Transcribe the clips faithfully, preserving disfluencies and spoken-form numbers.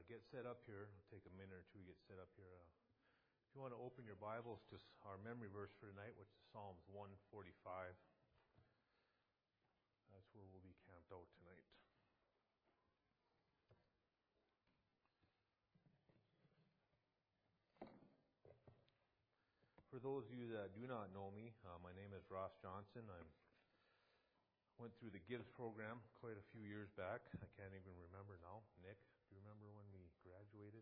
get set up here, it'll take a minute or two to get set up here. Uh, if you want to open your Bibles to our memory verse for tonight, which is Psalms one forty-five. That's where we'll be camped out tonight. For those of you that do not know me, uh, my name is Ross Johnson. I went through the Gibbs program quite a few years back. I can't even remember now. Nick, do you remember when we graduated?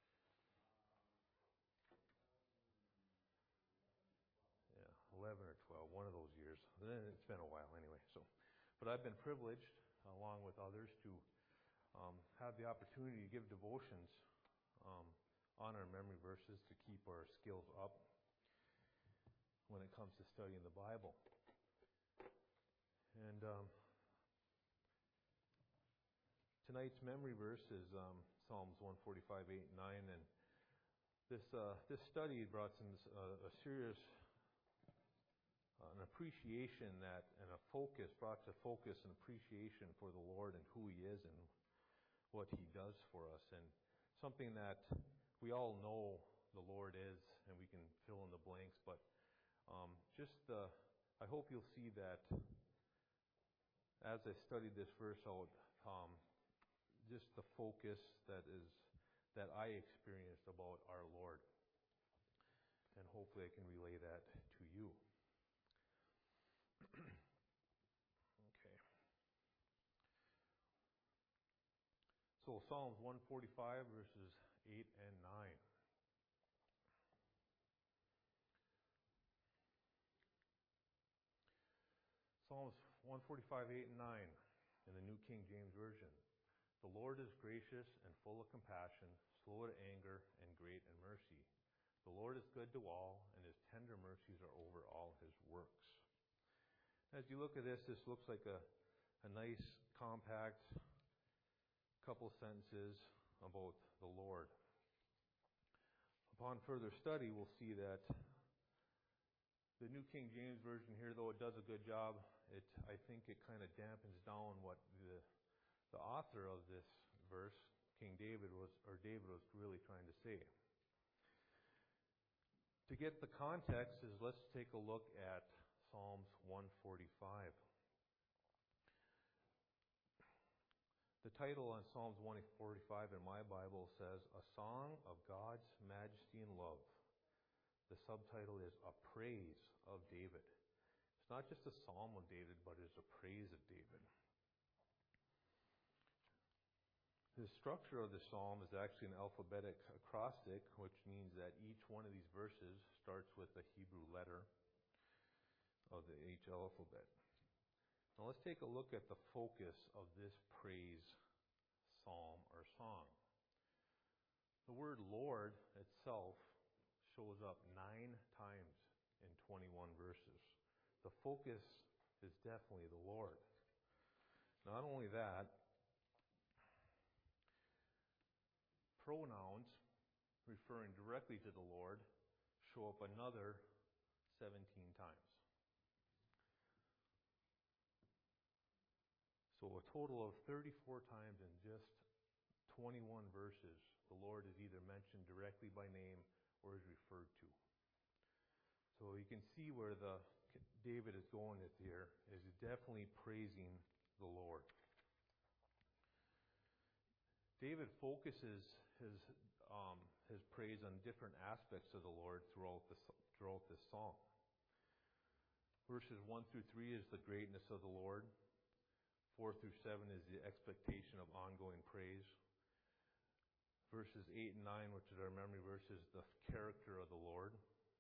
Yeah, eleven or twelve, one of those years. It's been a while anyway. So, but I've been privileged, along with others, to um, have the opportunity to give devotions um, on our memory verses to keep our skills up when it comes to studying the Bible. And um, tonight's memory verse is um, Psalms one forty-five, eight, and nine. And this uh, this study brought some uh, a serious uh, an appreciation that and a focus brought to focus and appreciation for the Lord and who He is and what He does for us, and something that we all know the Lord is, and we can fill in the blanks, but Um, just, uh, I hope you'll see that as I studied this verse out, um, just the focus that is that I experienced about our Lord, and hopefully I can relay that to you. Okay. So Psalms one forty-five verses eight and nine. Psalms one forty-five, eight, and nine in the New King James Version. The Lord is gracious and full of compassion, slow to anger, and great in mercy. The Lord is good to all, and His tender mercies are over all His works. As you look at this, this looks like a, a nice, compact couple sentences about the Lord. Upon further study, we'll see that the New King James Version here, though it does a good job, it I think it kind of dampens down what the the author of this verse, King David, was or David was really trying to say. To get the context is let's take a look at Psalms one forty-five. The title on Psalms one forty-five in my Bible says, "A Song of God's Majesty and Love." The subtitle is A Praise of David. It's not just a psalm of David, but it's a praise of David. The structure of the psalm is actually an alphabetic acrostic, which means that each one of these verses starts with the Hebrew letter of the H alphabet. Now let's take a look at the focus of this praise psalm or song. The word Lord itself shows up nine times in twenty-one verses. The focus is definitely the Lord. Not only that, pronouns referring directly to the Lord show up another seventeen times. So a total of thirty-four times in just twenty-one verses, the Lord is either mentioned directly by name or is referred to. So you can see where the David is going with here is definitely praising the Lord. David focuses his um, his praise on different aspects of the Lord throughout this throughout this psalm. Verses one through three is the greatness of the Lord. Four through seven is the expectation of ongoing praise. Verses eight and nine, which is our memory verse, is the character of the Lord.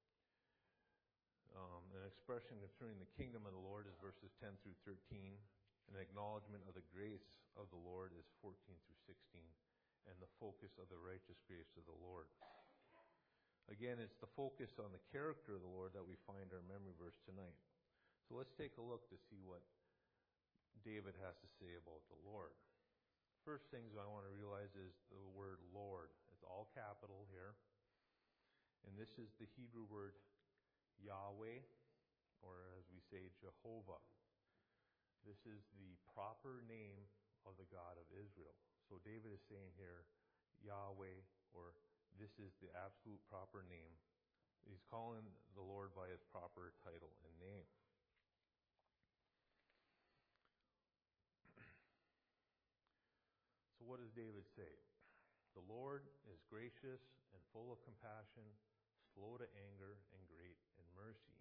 Um, an expression concerning the kingdom of the Lord is verses ten through thirteen. An acknowledgement of the grace of the Lord is fourteen through sixteen. And the focus of the righteous grace of the Lord. Again, it's the focus on the character of the Lord that we find our memory verse tonight. So let's take a look to see what David has to say about the Lord. First things I want to realize is the word Lord. It's all capital here. And this is the Hebrew word Yahweh, or as we say, Jehovah. This is the proper name of the God of Israel. So David is saying here, Yahweh, or this is the absolute proper name. He's calling the Lord by his proper title and name. So what does David say? The Lord is gracious and full of compassion, slow to anger, and great in mercy.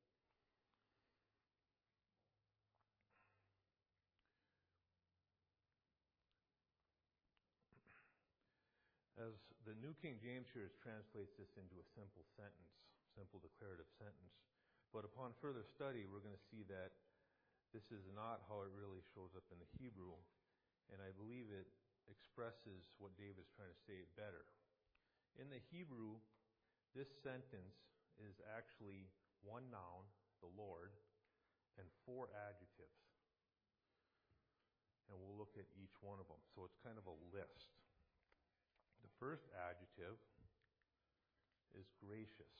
As the New King James here translates this into a simple sentence, simple declarative sentence. But upon further study, we're going to see that this is not how it really shows up in the Hebrew. And I believe it expresses what David's trying to say better. In the Hebrew, this sentence is actually one noun, the Lord, and four adjectives. And we'll look at each one of them. So it's kind of a list. The first adjective is gracious.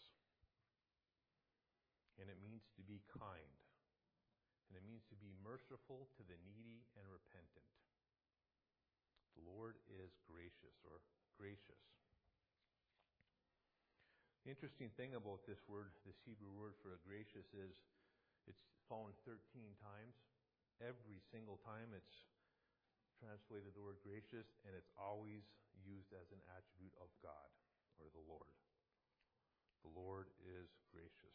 And it means to be kind. And it means to be merciful to the needy and repentant. The Lord is gracious or gracious. The interesting thing about this word, this Hebrew word for gracious, is it's found thirteen times. Every single time it's translated the word gracious, and it's always used as an attribute of God or the Lord. The Lord is gracious.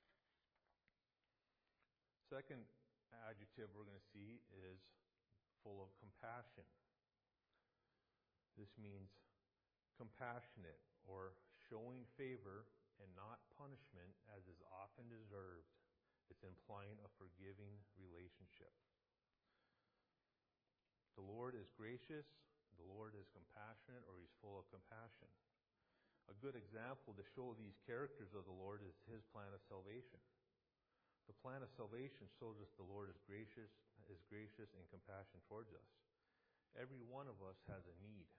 Second adjective we're going to see is full of compassion. This means compassionate or showing favor and not punishment as is often deserved. It's implying a forgiving relationship. The Lord is gracious, the Lord is compassionate, or he's full of compassion. A good example to show these characters of the Lord is his plan of salvation. The plan of salvation shows us the Lord is gracious, is gracious in compassion towards us. Every one of us has a need.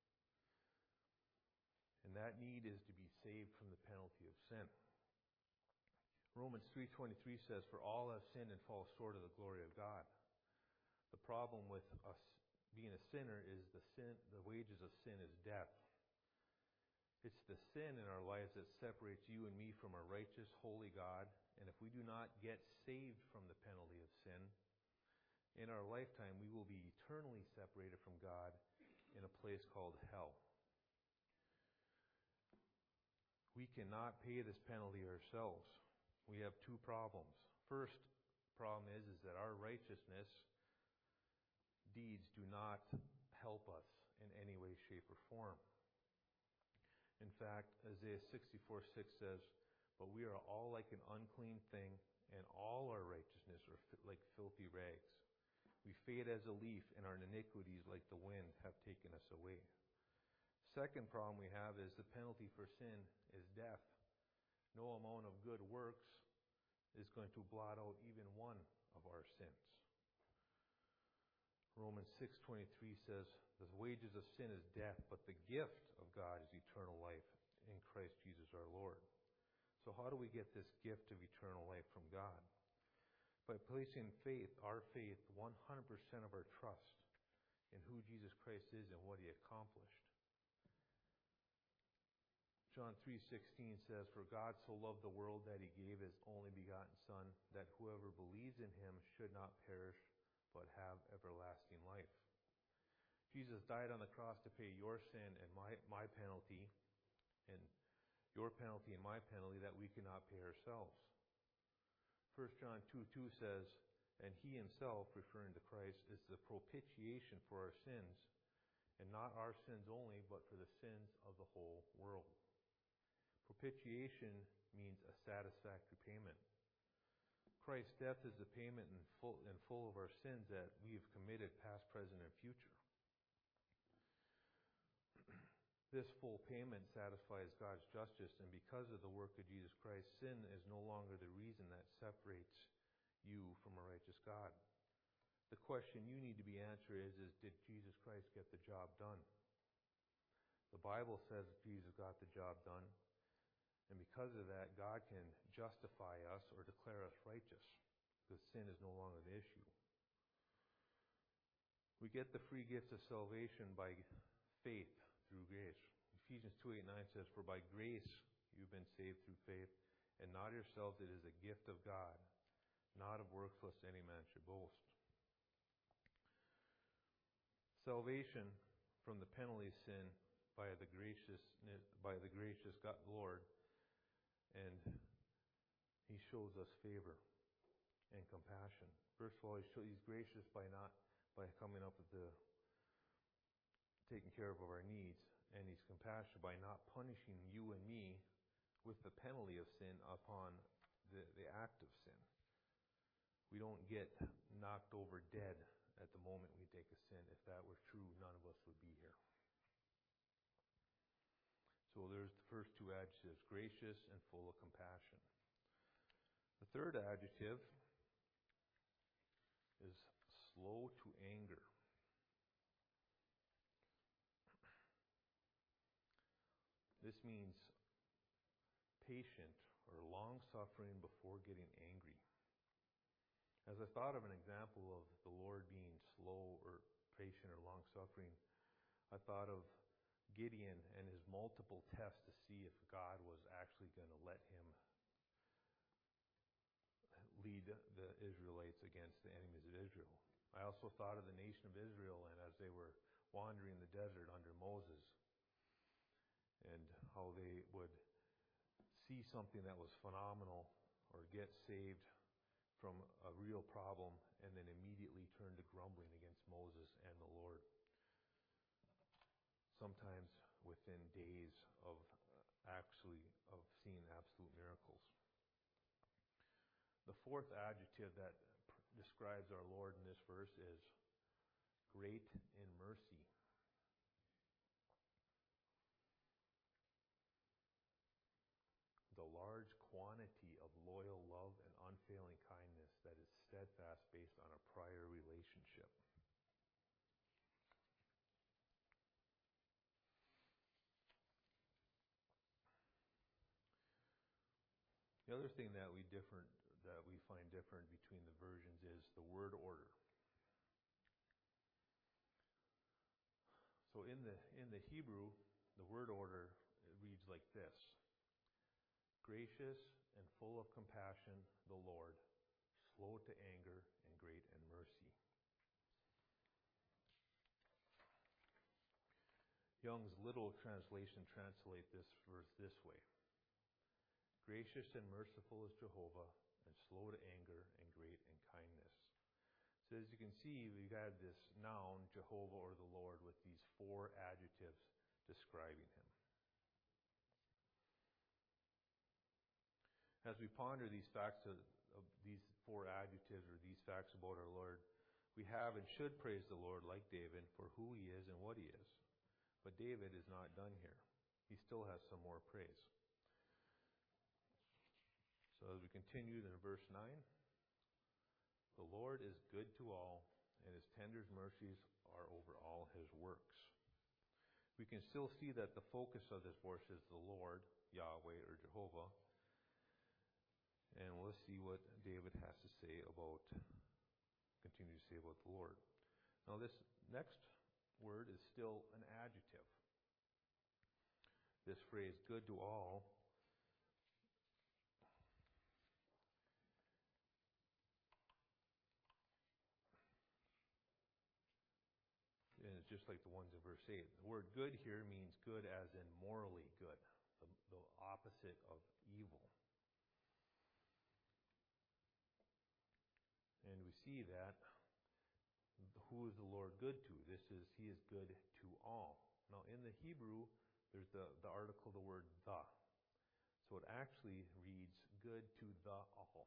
And that need is to be saved from the penalty of sin. Romans three twenty-three says, "For all have sinned and fall short of the glory of God." The problem with us being a sinner is the sin, the wages of sin is death. It's the sin in our lives that separates you and me from a righteous, holy God. And if we do not get saved from the penalty of sin, in our lifetime we will be eternally separated from God in a place called hell. We cannot pay this penalty ourselves. We have two problems. First problem is, is that our righteousness deeds do not help us in any way, shape, or form. In fact, Isaiah sixty-four six says, "But we are all like an unclean thing, and all our righteousness are like filthy rags. We fade as a leaf, and our iniquities like the wind have taken us away." Second problem we have is the penalty for sin is death. No amount of good works is going to blot out even one of our sins. Romans six twenty-three says, "The wages of sin is death, but the gift of God is eternal life in Christ Jesus our Lord." So how do we get this gift of eternal life from God? By placing faith, our faith, one hundred percent of our trust in who Jesus Christ is and what he accomplished. John three sixteen says, "For God so loved the world that he gave his only begotten Son, that whoever believes in him should not perish, but have everlasting life." Jesus died on the cross to pay your sin and my, my penalty, and your penalty and my penalty that we cannot pay ourselves. First John two two says, "And he himself," referring to Christ, "is the propitiation for our sins, and not our sins only, but for the sins of the whole world." Propitiation means a satisfactory payment. Christ's death is the payment in full, in full of our sins that we have committed, past, present, and future. This full payment satisfies God's justice, and because of the work of Jesus Christ, sin is no longer the reason that separates you from a righteous God. The question you need to be answering is, is did Jesus Christ get the job done? The Bible says that Jesus got the job done, and because of that, God can justify us or declare us righteous, because sin is no longer the issue. We get the free gift of salvation by faith through grace. Ephesians two eight nine says, "For by grace you've been saved through faith, and not yourselves, it is a gift of God, not of works, lest any man should boast." Salvation from the penalty of sin by the gracious by the gracious God, Lord, and He shows us favor and compassion. First of all, He shows, He's gracious by not by coming up with the taking care of our needs, and He's compassionate by not punishing you and me with the penalty of sin upon the, the act of sin. We don't get knocked over dead at the moment we take a sin. If that were true, none of us would be here. So there's the first two adjectives, gracious and full of compassion. The third adjective is slow to anger. This means patient or long-suffering before getting angry. As I thought of an example of the Lord being slow or patient or long-suffering, I thought of Gideon and his multiple tests to see if God was actually going to let him lead the Israelites against the enemies of Israel. I also thought of the nation of Israel and as they were wandering the desert under Moses, and how they would see something that was phenomenal or get saved from a real problem and then immediately turn to grumbling against Moses and the Lord. Sometimes within days of actually of seeing absolute miracles. The fourth adjective that pr- describes our Lord in this verse is great in mercy. The large quantity of loyal love and unfailing kindness that is steadfast based on a prior relationship. The other thing that we different that we find different between the versions is the word order. So in the in the Hebrew, the word order reads like this: gracious and full of compassion, the Lord, slow to anger and great in mercy. Young's Literal Translation translate this verse this way: gracious and merciful is Jehovah, and slow to anger and great in kindness. So as you can see, we've got this noun, Jehovah or the Lord, with these four adjectives describing Him. As we ponder these facts of, of these four adjectives or these facts about our Lord, we have and should praise the Lord like David for who He is and what He is. But David is not done here. He still has some more praise. So as we continue in verse nine, the Lord is good to all, and His tender mercies are over all His works. We can still see that the focus of this verse is the Lord, Yahweh or Jehovah. And we'll see what David has to say about, continue to say about the Lord. Now this next word is still an adjective. This phrase, good to all, and it's just like the ones in verse eight. The word good here means good as in morally good, the, the opposite of evil. And we see that, who is the Lord good to? This is, He is good to all. Now in the Hebrew, there's the, the article, the word the. So it actually reads good to the all,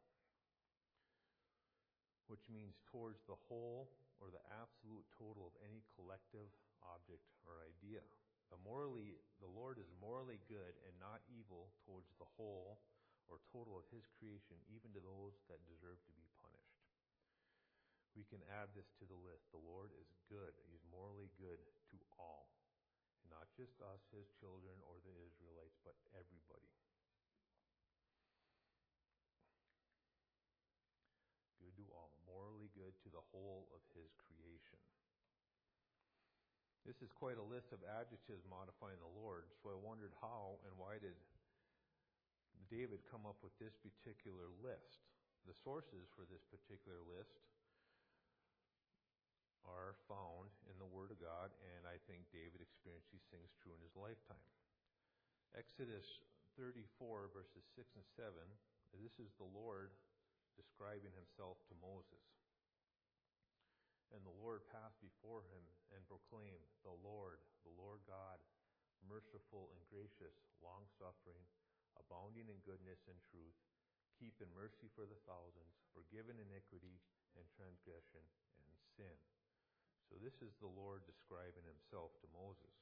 which means towards the whole or the absolute total of any collective object or idea. The morally, the Lord is morally good and not evil towards the whole or total of His creation, even to those that deserve to be punished. We can add this to the list. The Lord is good. He's morally good to all. Not just us, His children, or the Israelites, but everybody. Good to all. Morally good to the whole of His creation. This is quite a list of adjectives modifying the Lord, so I wondered how and why did David come up with this particular list. The sources for this particular list are found in the Word of God, and I think David experienced these things true in his lifetime. Exodus thirty-four, verses six and seven, this is the Lord describing himself to Moses. And the Lord passed before him and proclaimed, "The Lord, the Lord God, merciful and gracious, long-suffering, abounding in goodness and truth, keeping mercy for the thousands, forgiving iniquity and transgression and sin." So this is the Lord describing himself to Moses.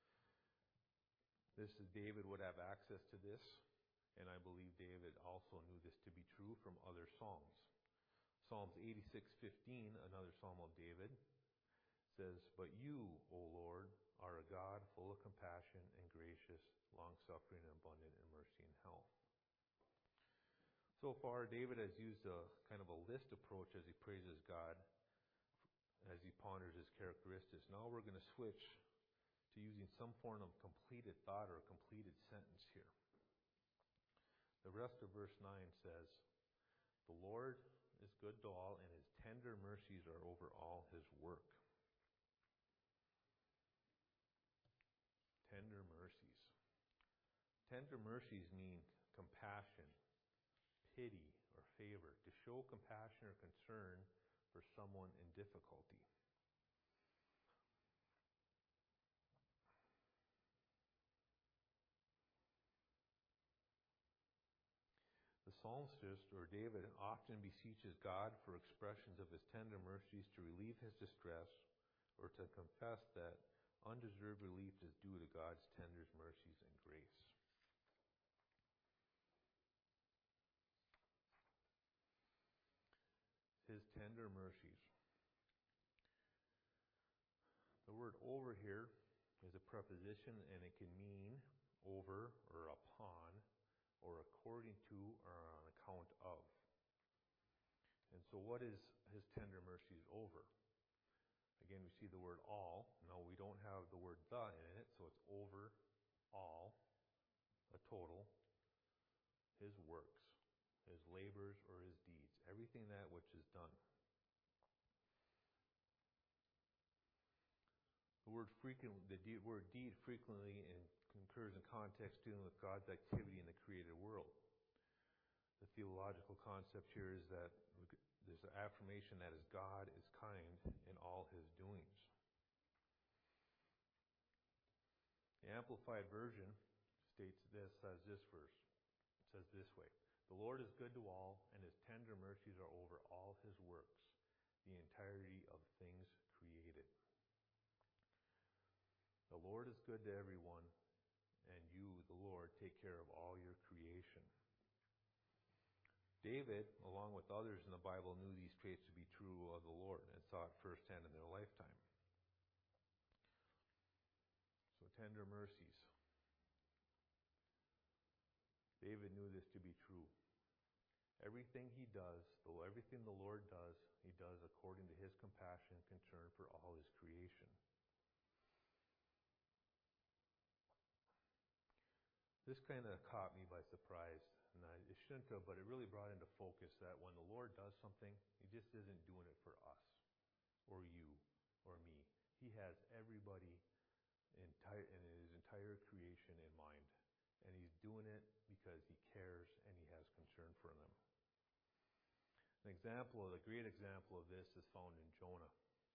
This is David would have access to this, and I believe David also knew this to be true from other psalms. Psalms eighty-six fifteen, another psalm of David, says, "But you, O Lord, are a God full of compassion and gracious, long-suffering and abundant in mercy and health." So far, David has used a kind of a list approach as he praises God, as he ponders his characteristics. Now we're going to switch to using some form of completed thought or a completed sentence here. The rest of verse nine says, "The Lord is good to all, and his tender mercies are over all his work." Tender mercies. Tender mercies mean compassion, pity, or favor. To show compassion or concern for someone in difficulty. The psalmist, or David, often beseeches God for expressions of his tender mercies to relieve his distress or to confess that undeserved relief is due to God's tender mercies and grace. His tender mercies. The word "over" here is a preposition, and it can mean over or upon or according to or on account of. And so what is his tender mercies over? Again, we see the word "all." No, we don't have the word "the" in it, so it's over all, a total, his works, his labors or his deeds, everything that which is done. The word frequent, the de- word "deed" frequently in, occurs in context dealing with God's activity in the created world. The theological concept here is that there's an affirmation that is God is kind in all his doings. The Amplified Version states this as this verse. It says this way: "The Lord is good to all, and his tender mercies are over all his works, the entirety of things created." The Lord is good to everyone, and you, the Lord, take care of all your creation. David, along with others in the Bible, knew these traits to be true of the Lord and saw it firsthand in their lifetime. So, tender mercies. David knew this to be true. Everything he does, though everything the Lord does, he does according to his compassion and concern for all his creation. This kind of caught me by surprise, and I, it shouldn't have, but it really brought into focus that when the Lord does something, he just isn't doing it for us, or you, or me. He has everybody entire, in his entire creation in mind, and he's doing it because he cares and he has concern for them. An example, a great example of this is found in Jonah.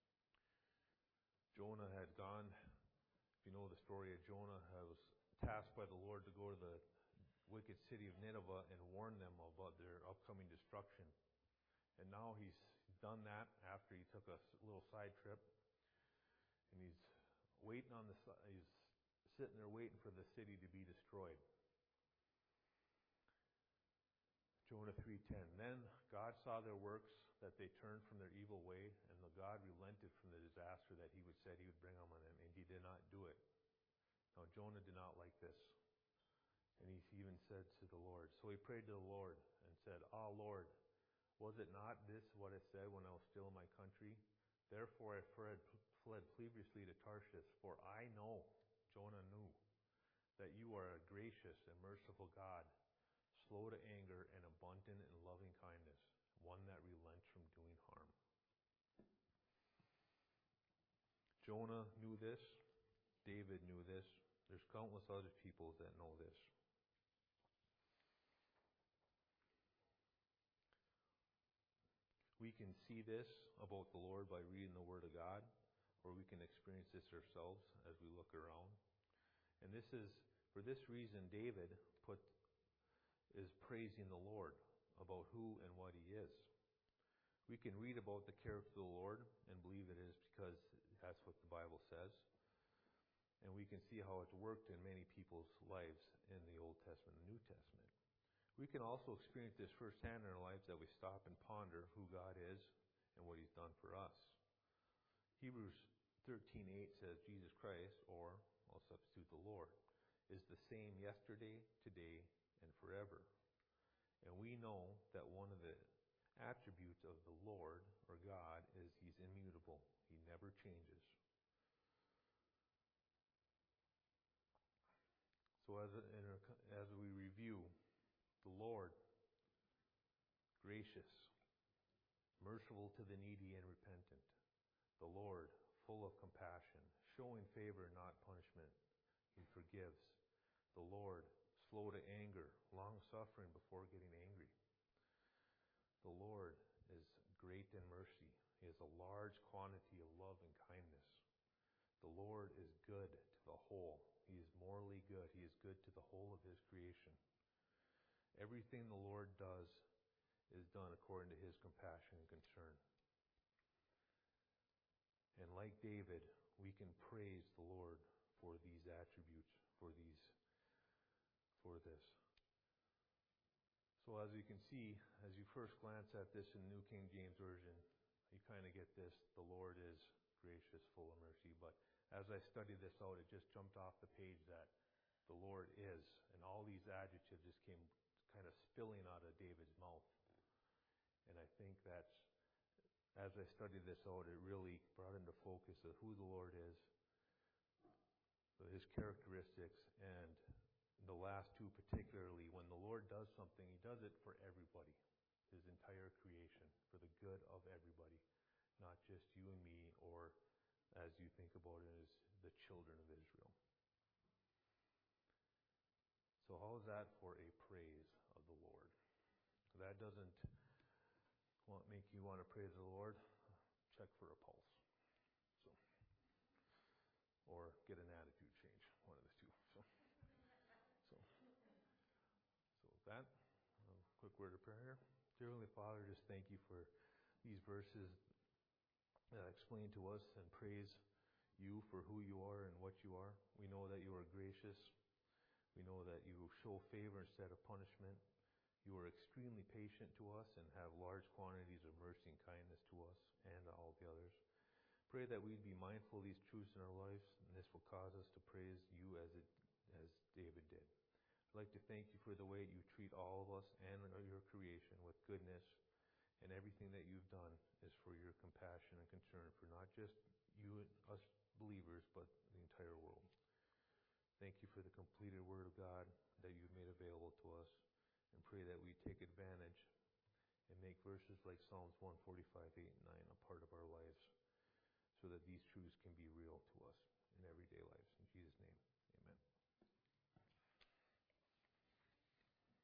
Jonah had gone, if you know the story of Jonah, was tasked by the Lord to go to the wicked city of Nineveh and warn them about their upcoming destruction. And now he's done that after he took a little side trip, and he's waiting on the he's sitting there waiting for the city to be destroyed. Jonah three ten. Then God saw their works, that they turned from their evil way, and the God relented from the disaster that he would said he would bring on them, and he did not do it. Now, Jonah did not like this. And he even said to the Lord, so he prayed to the Lord and said, "Ah, Lord, was it not this what I said when I was still in my country? Therefore I fled, fled previously to Tarshish, for Jonah knew that you are a gracious and merciful God, slow to anger and abundant in loving kindness, one that relents from doing harm. Jonah knew this. David knew this. There's countless other people that know this. We can see this about the Lord by reading the Word of God, or we can experience this ourselves as we look around. And this is, for this reason, David put is praising the Lord about who and what He is. We can read about the character of the Lord and believe it is because that's what the Bible says. And we can see how it's worked in many people's lives in the Old Testament and New Testament. We can also experience this firsthand in our lives that we stop and ponder who God is and what He's done for us. Hebrews thirteen eight says Jesus Christ, or I'll substitute the Lord, is the same yesterday, today, and forever. And we know that one of the attributes of the Lord, or God, is He's immutable. He never changes. So as, as we review, the Lord, gracious, merciful to the needy and repentant. The Lord, full of compassion, showing favor, not punishment. He forgives. The Lord, slow to anger, long-suffering before getting angry. The Lord is great in mercy. He has a large quantity of love and kindness. The Lord is good to the whole. He is morally good. He is good to the whole of His creation. Everything the Lord does is done according to His compassion and concern. And like David, we can praise the Lord for these attributes, for these, for this. So as you can see, as you first glance at this in the New King James Version, you kind of get this, the Lord is gracious, full of mercy. But as I studied this out, it just jumped off the page that the Lord is, and all these adjectives just came kind of spilling out of David's mouth. And I think that's, as I studied this out, it really brought into focus of who the Lord is, His characteristics, and the last two particularly. When the Lord does something, He does it for everybody, His entire creation, for the good of everybody, not just you and me, or as you think about it, as the children of Israel. So how is that for a praise of the Lord? That doesn't want, make you want to praise the Lord? Check for a pulse. So, or get an attitude change, one of the two. So, so, so with that, a quick word of prayer. Dear Heavenly Father, just thank You for these verses that explain to us and praise You for who You are and what You are. We know that You are gracious. We know that You show favor instead of punishment. You are extremely patient to us and have large quantities of mercy and kindness to us and all the others. Pray that we'd be mindful of these truths in our lives, and this will cause us to praise You as it, as David did. I'd like to thank You for the way You treat all of us and Your creation with goodness, and everything that You've done is for Your compassion and concern for not just You and us believers, but the entire world. Thank You for the completed Word of God that You've made available to us, and pray that we take advantage and make verses like Psalms one forty-five, eight, and nine a part of our lives so that these truths can be real to us.